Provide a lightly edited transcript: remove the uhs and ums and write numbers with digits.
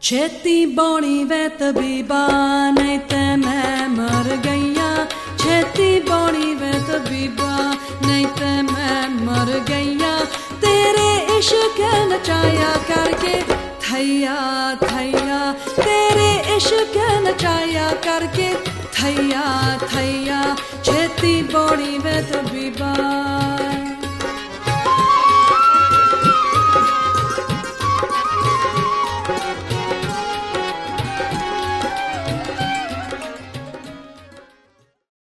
छेती बौनी वे तबीबा नहीं ते मैं मर गईया। छेती बौनी वे तबीबा नहीं ते मैं मर गईया। तेरे इश्क नचाया करके थैया थैया, तेरे इश्क नचाया करके थैया थैया।